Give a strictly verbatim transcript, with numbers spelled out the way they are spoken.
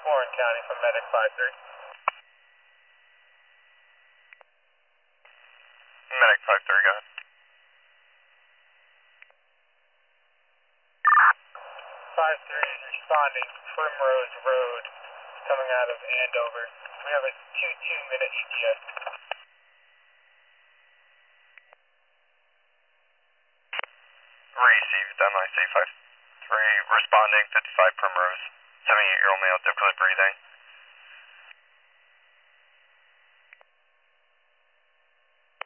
Warren County from Medic five three. Medic five three, go ahead. five three is responding Primrose Road, coming out of Andover. We have a two two minute E T S. Received, M I C five three, responding fifty-five Primrose, seventy-eight year old male, zip code breathing.